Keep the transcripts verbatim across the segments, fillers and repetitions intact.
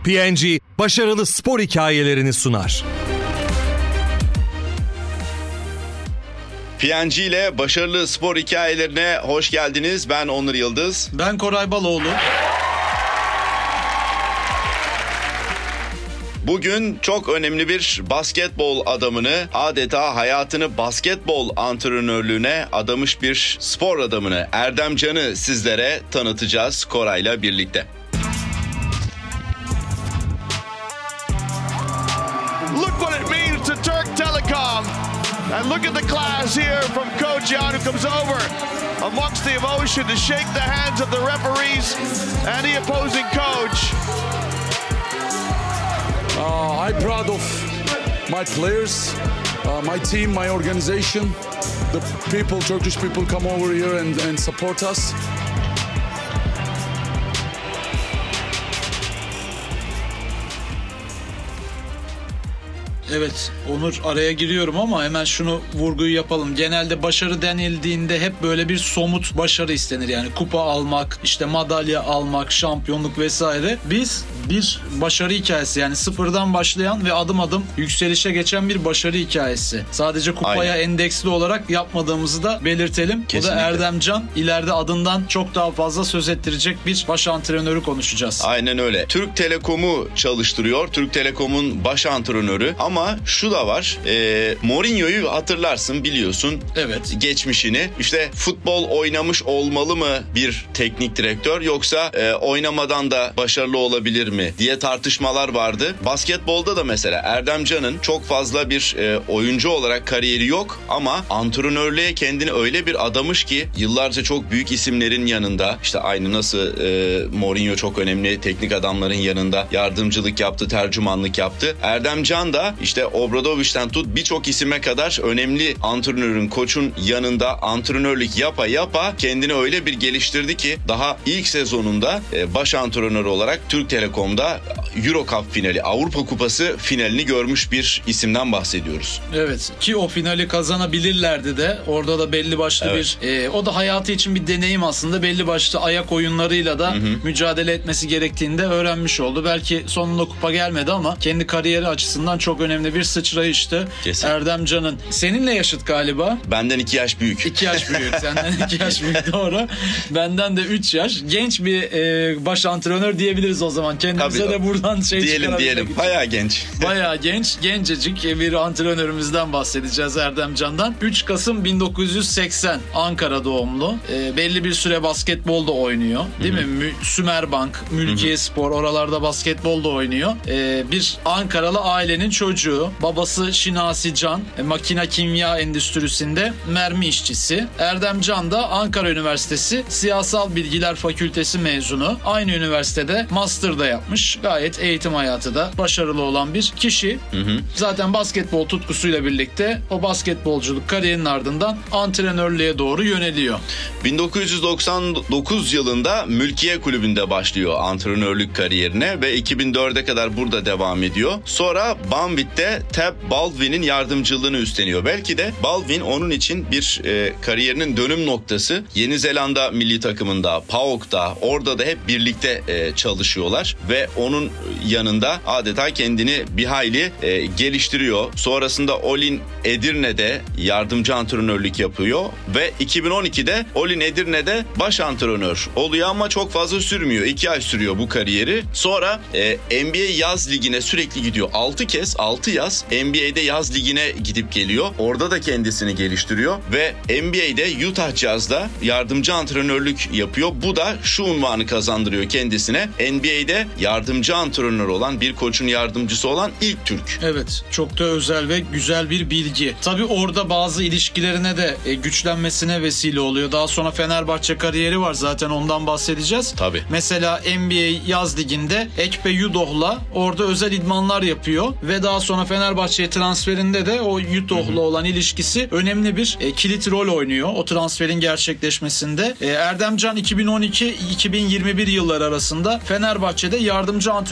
P and G başarılı spor hikayelerini sunar. P and G ile başarılı spor hikayelerine hoş geldiniz. Ben Onur Yıldız. Ben Koray Baloğlu. Bugün çok önemli bir basketbol adamını, adeta hayatını basketbol antrenörlüğüne adamış bir spor adamını, Erdem Can'ı sizlere tanıtacağız Koray'la birlikte. Look what it means to Türk Telekom. And look at the class here from Coach Jan, who comes over amongst the emotion to shake the hands of the referees and the opposing coach. Uh, I'm proud of my players, uh, my team, my organization. The people, Turkish people, come over here and, and support us. Evet Onur, araya giriyorum ama hemen şunu vurguyu yapalım. Genelde başarı denildiğinde hep böyle bir somut başarı istenir. Yani kupa almak, işte madalya almak, şampiyonluk vesaire. Biz bir başarı hikayesi, yani sıfırdan başlayan ve adım adım yükselişe geçen bir başarı hikayesi. Sadece kupaya Aynen. endeksli olarak yapmadığımızı da belirtelim. Kesinlikle. O da Erdem Can. İleride adından çok daha fazla söz ettirecek bir baş antrenörü konuşacağız. Aynen öyle. Türk Telekom'u çalıştırıyor. Türk Telekom'un baş antrenörü. Ama şu da var. E, Mourinho'yu hatırlarsın, biliyorsun. Evet. Geçmişini. İşte futbol oynamış olmalı mı bir teknik direktör, yoksa e, oynamadan da başarılı olabilir mi diye tartışmalar vardı. Basketbolda da mesela Erdem Can'ın çok fazla bir e, oyuncu olarak kariyeri yok ama antrenörlüğe kendini öyle bir adamış ki yıllarca çok büyük isimlerin yanında, işte aynı nasıl e, Mourinho çok önemli teknik adamların yanında yardımcılık yaptı, tercümanlık yaptı. Erdem Can da işte Obradoviç'ten tut birçok isime kadar önemli antrenörün, koçun yanında antrenörlük yapa yapa kendini öyle bir geliştirdi ki daha ilk sezonunda e, baş antrenör olarak Türk Telekom'da Euro Cup finali, Avrupa Kupası finalini görmüş bir isimden bahsediyoruz. Evet, ki o finali kazanabilirlerdi de. Orada da belli başlı evet. bir e, o da hayatı için bir deneyim aslında. Belli başlı ayak oyunlarıyla da hı hı. mücadele etmesi gerektiğini de öğrenmiş oldu. Belki sonunda kupa gelmedi ama kendi kariyeri açısından çok önemli bir sıçrayıştı. Kesin. Erdem Can'ın. Seninle yaşıt galiba. Benden iki yaş büyük. iki yaş büyük. Senden iki yaş büyük, doğru. Benden de üç yaş. Genç bir e, baş antrenör diyebiliriz o zaman. Kendimize Tabii, de buradan şey diyelim diyelim. Için. Bayağı genç. Bayağı genç. Gencecik bir antrenörümüzden bahsedeceğiz, Erdem Can'dan. üç Kasım bin dokuz yüz seksen Ankara doğumlu. E, belli bir süre basketbolda oynuyor. Değil Hı-hı. mi? Sümerbank, Mülkiye Spor, oralarda basketbolda oynuyor. E, bir Ankaralı ailenin çocuğu. Babası Şinasi Can, e, makine kimya endüstrisinde mermi işçisi. Erdem Can da Ankara Üniversitesi Siyasal Bilgiler Fakültesi mezunu. Aynı üniversitede master'da yapmış. Gayet eğitim hayatı da başarılı olan bir kişi. Hı hı. Zaten basketbol tutkusuyla birlikte o basketbolculuk kariyerinin ardından antrenörlüğe doğru yöneliyor. bin dokuz yüz doksan dokuz yılında Mülkiye Kulübü'nde başlıyor antrenörlük kariyerine ve iki bin dörde kadar burada devam ediyor. Sonra Banvit'te Tab Baldwin'in yardımcılığını üstleniyor. Belki de Baldwin onun için bir e, kariyerinin dönüm noktası. Yeni Zelanda milli takımında, P A O K'ta, orada da hep birlikte e, çalışıyorlar ve onun yanında adeta kendini bir hayli e, geliştiriyor. Sonrasında Olin Edirne'de yardımcı antrenörlük yapıyor ve iki bin on ikide Olin Edirne'de baş antrenör oluyor ama çok fazla sürmüyor. iki ay sürüyor bu kariyeri. Sonra e, N B A yaz ligine sürekli gidiyor. altı kez, altı yaz N B A'de yaz ligine gidip geliyor. Orada da kendisini geliştiriyor ve N B A'de Utah Jazz'da yardımcı antrenörlük yapıyor. Bu da şu unvanı kazandırıyor kendisine. N B A'de yardımcı antrenör olan, bir koçun yardımcısı olan ilk Türk. Evet, çok da özel ve güzel bir bilgi. Tabii orada bazı ilişkilerine de e, güçlenmesine vesile oluyor. Daha sonra Fenerbahçe kariyeri var, zaten ondan bahsedeceğiz. Tabii. Mesela N B A yaz liginde Ekpe Yudoh'la orada özel idmanlar yapıyor ve daha sonra Fenerbahçe'ye transferinde de o Yudoh'la olan ilişkisi önemli bir e, kilit rol oynuyor o transferin gerçekleşmesinde. E, Erdem Can iki bin on iki iki bin yirmi bir yılları arasında Fenerbahçe'de yardımcı antrenör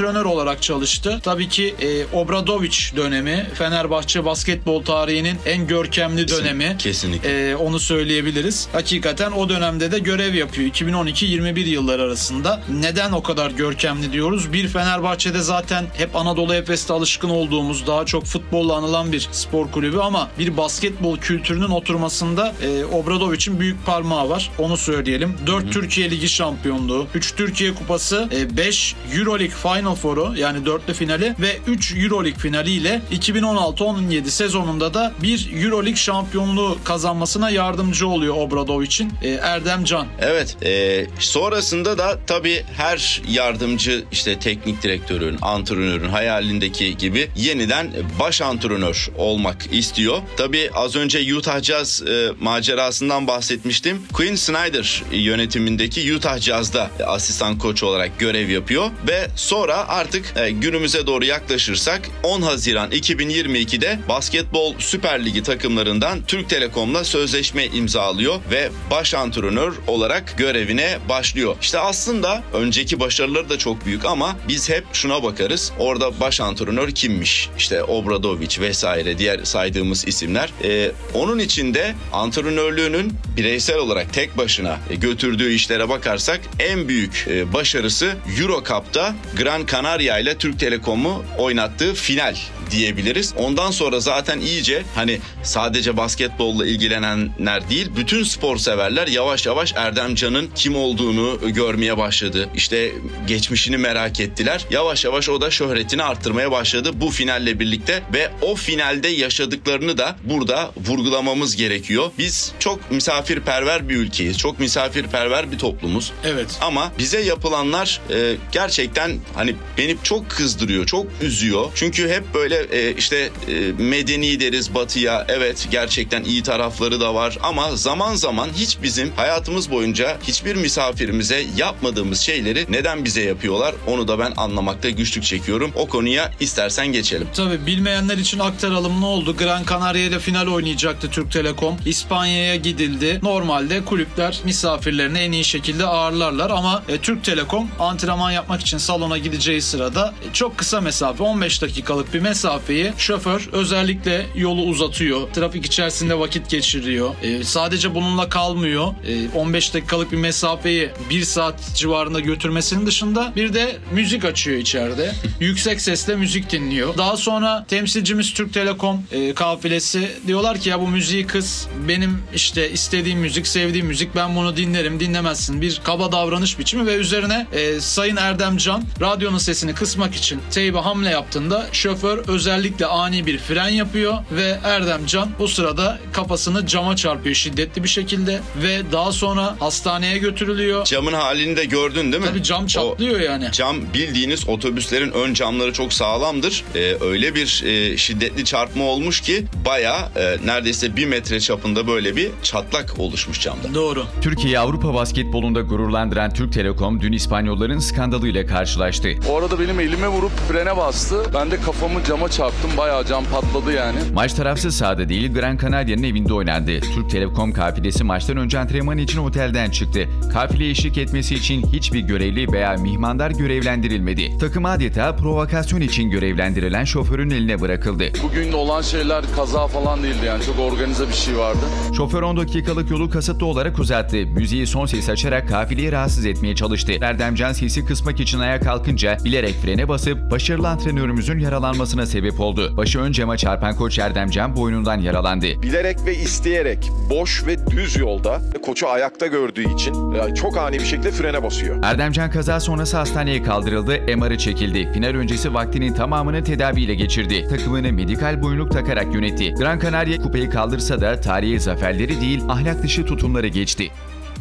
antrenör olarak çalıştı. Tabii ki e, Obradović dönemi Fenerbahçe basketbol tarihinin en görkemli dönemi. Kesinlikle. E, onu söyleyebiliriz. Hakikaten o dönemde de görev yapıyor. iki bin on iki yirmi bir yılları arasında. Neden o kadar görkemli diyoruz? Bir, Fenerbahçe'de zaten hep Anadolu Efes'te alışkın olduğumuz, daha çok futbolla anılan bir spor kulübü ama bir basketbol kültürünün oturmasında e, Obradović'in büyük parmağı var. Onu söyleyelim. dört Hı-hı. Türkiye Ligi şampiyonluğu, üç Türkiye Kupası, e, beş Euroleague Final Four'u yani dörtlü finali ve üç Euroleague finaliyle iki bin on altı on yedi sezonunda da bir Euroleague şampiyonluğu kazanmasına yardımcı oluyor Obradović'in. E, Erdem Can. Evet. E, sonrasında da tabii her yardımcı işte teknik direktörün, antrenörün hayalindeki gibi yeniden baş antrenör olmak istiyor. Tabii az önce Utah Jazz e, macerasından bahsetmiştim. Quinn Snyder yönetimindeki Utah Jazz'da asistan koç olarak görev yapıyor ve sonra artık e, günümüze doğru yaklaşırsak on Haziran iki bin yirmi ikide Basketbol Süper Ligi takımlarından Türk Telekom'la sözleşme imzalıyor ve baş antrenör olarak görevine başlıyor. İşte aslında önceki başarıları da çok büyük ama biz hep şuna bakarız. Orada baş antrenör kimmiş? İşte Obradović vesaire diğer saydığımız isimler. Ee, onun içinde antrenörlüğünün bireysel olarak tek başına götürdüğü işlere bakarsak en büyük e, başarısı Euro Cup'ta Gran Canaria ile Türk Telekom'u oynattığı final diyebiliriz. Ondan sonra zaten iyice hani sadece basketbolla ilgilenenler değil, bütün spor severler yavaş yavaş Erdem Can'ın kim olduğunu görmeye başladı. İşte geçmişini merak ettiler. Yavaş yavaş o da şöhretini arttırmaya başladı bu finalle birlikte ve o finalde yaşadıklarını da burada vurgulamamız gerekiyor. Biz çok misafirperver bir ülkeyiz. Çok misafirperver bir toplumuz. Evet. Ama bize yapılanlar e, gerçekten hani beni çok kızdırıyor, çok üzüyor. Çünkü hep böyle e, işte e, medeni deriz batıya. Evet, gerçekten iyi tarafları da var ama zaman zaman hiç bizim hayatımız boyunca hiçbir misafirimize yapmadığımız şeyleri neden bize yapıyorlar? Onu da ben anlamakta güçlük çekiyorum. O konuya istersen geçelim. Tabii bilmeyenler için aktaralım ne oldu? Gran Canaria ile final oynayacaktı Türk Telekom. İspanya'ya gidildi. Normalde kulüpler misafirlerini en iyi şekilde ağırlarlar ama e, Türk Telekom antrenman yapmak için salona gideceği sırada e, çok kısa mesafe, on beş dakikalık bir mesafeyi şoför özellikle yolu uzatıyor. Trafik içerisinde vakit geçiriyor. E, sadece bununla kalmıyor. E, on beş dakikalık bir mesafeyi bir saat civarında götürmesinin dışında bir de müzik açıyor içeride. Yüksek sesle müzik dinliyor. Daha sonra temsilcimiz Türk Telekom e, kafilesi diyorlar ki ya bu müziği kıs, benim işte istediğim müzik, sevdiğim müzik, ben bunu dinlerim, dinlemezsin. Bir kaba davranış biçimi ve üzerine e, Sayın Erdem Can radyonun sesini kısmak için teybe hamle yaptığında şoför özellikle ani bir fren yapıyor ve Erdem Can bu sırada kafasını cama çarpıyor şiddetli bir şekilde ve daha sonra hastaneye götürülüyor. Camın halini de gördün değil mi? Tabii cam çatlıyor o yani. Cam bildiğiniz otobüslerin ön camları çok sağlamdır. Ee, öyle bir e, şiddetli çarpma olmuş ki bayağı e, neredeyse bir metre çapında böyle bir çatlak oluşmuş camda. Doğru. Türkiye'yi Avrupa basketbolunda gururlandıran Türk Telekom dün İspanyolların skandalıyla karşılaştı. O arada benim elime vurup frene bastı. Ben de kafamı cama çarptım. Bayağı cam patladı yani. Maç tarafsız sahada değil, Gran Canaria'nın evinde oynandı. Türk Telekom kafilesi maçtan önce antrenman için otelden çıktı. Kafileye eşlik etmesi için hiçbir görevli veya mihmandar görevlendirilmedi. Takım adeta provokasyon için görevlendirilen şoförün eline bırakıldı. Bugün olan şeyler kaza falan değildi yani. Çok organize bir şey vardı. Şoför on dakikalık yolu kasıtlı olarak uzattı. Müziği son ses açarak kafileyi rahatsız etmeye çalıştı. Erdem Can sesi kısmak için ayağa kalkınca bilerek frene basıp başarılı antrenörümüzün yaralanmasına sebep oldu. Başı ön cama çarpan koç Erdem Can boynundan yaralandı. Bilerek ve isteyerek boş ve düz yolda koçu ayakta gördüğü için çok ani bir şekilde frene basıyor. Erdem Can kaza sonrası hastaneye kaldırıldı, M R'ı çekildi. Final öncesi vaktinin tamamını tedaviyle geçirdi. Takımını medikal boyunluk takarak yönetti. Gran Canaria kupayı kaldırsa da tarihi zaferleri değil, ahlak dışı tutumları geçti.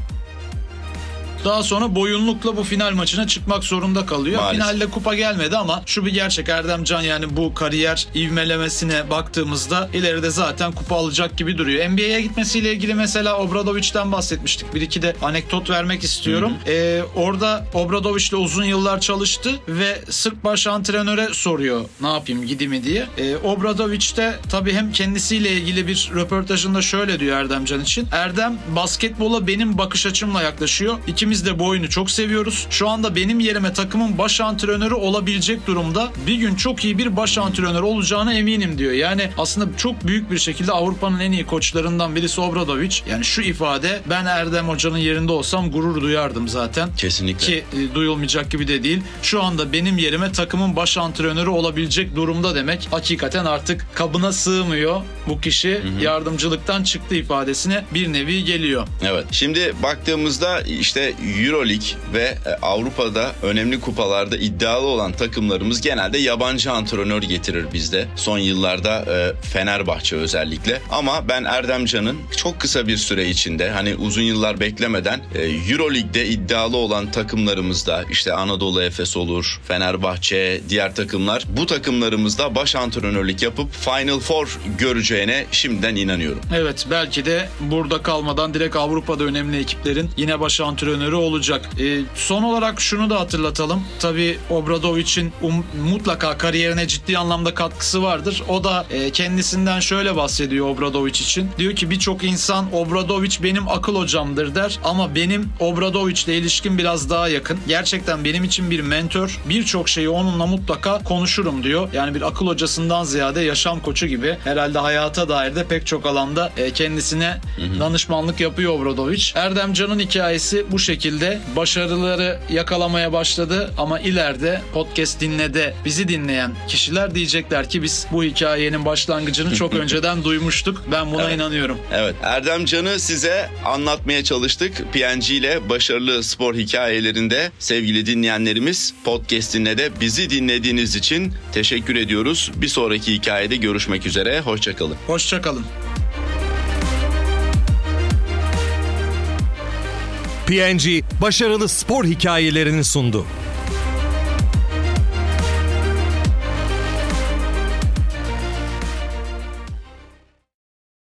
Daha sonra boyunlukla bu final maçına çıkmak zorunda kalıyor. Maalesef. Finalde kupa gelmedi ama şu bir gerçek, Erdem Can yani bu kariyer ivmelemesine baktığımızda ileride zaten kupa alacak gibi duruyor. N B A'ye gitmesiyle ilgili mesela Obradović'ten bahsetmiştik. Bir iki de anekdot vermek istiyorum. Ee, orada Obradović'le uzun yıllar çalıştı ve Sırp baş antrenöre soruyor ne yapayım gideyim mi diye. Ee, Obradović de tabii hem kendisiyle ilgili bir röportajında şöyle diyor Erdem Can için. Erdem basketbola benim bakış açımla yaklaşıyor. İki İkimiz de bu oyunu çok seviyoruz. Şu anda benim yerime takımın baş antrenörü olabilecek durumda. Bir gün çok iyi bir baş antrenör olacağına eminim diyor. Yani aslında çok büyük bir şekilde Avrupa'nın en iyi koçlarından birisi Obradović. Yani şu ifade, ben Erdem Hoca'nın yerinde olsam gurur duyardım zaten. Kesinlikle. Ki e, duyulmayacak gibi de değil. Şu anda benim yerime takımın baş antrenörü olabilecek durumda demek. Hakikaten artık kabına sığmıyor bu kişi. Hı hı. Yardımcılıktan çıktı ifadesine bir nevi geliyor. Evet. Şimdi baktığımızda işte EuroLeague ve Avrupa'da önemli kupalarda iddialı olan takımlarımız genelde yabancı antrenör getirir bizde. Son yıllarda e, Fenerbahçe özellikle. Ama ben Erdem Can'ın çok kısa bir süre içinde, hani uzun yıllar beklemeden e, EuroLeague'de iddialı olan takımlarımızda, işte Anadolu Efes olur, Fenerbahçe, diğer takımlar, bu takımlarımızda baş antrenörlük yapıp Final Four göreceğine şimdiden inanıyorum. Evet, belki de burada kalmadan direkt Avrupa'da önemli ekiplerin yine baş antrenörü olacak. E, son olarak şunu da hatırlatalım. Tabii Obradović'in um, mutlaka kariyerine ciddi anlamda katkısı vardır. O da e, kendisinden şöyle bahsediyor Obradović için. Diyor ki birçok insan Obradović benim akıl hocamdır der ama benim Obradović'le ilişkim biraz daha yakın. Gerçekten benim için bir mentor. Birçok şeyi onunla mutlaka konuşurum diyor. Yani bir akıl hocasından ziyade yaşam koçu gibi. Herhalde hayata dair de pek çok alanda e, kendisine hı hı. danışmanlık yapıyor Obradović. Erdem Can'ın hikayesi bu şekilde. Başarıları yakalamaya başladı ama ileride podcast dinlede bizi dinleyen kişiler diyecekler ki biz bu hikayenin başlangıcını çok önceden duymuştuk. Ben buna evet. inanıyorum. Evet. Erdem Can'ı size anlatmaya çalıştık. P N G ile başarılı spor hikayelerinde sevgili dinleyenlerimiz, podcast dinlede bizi dinlediğiniz için teşekkür ediyoruz. Bir sonraki hikayede görüşmek üzere. Hoşçakalın. Hoşçakalın. P N G başarılı spor hikayelerini sundu.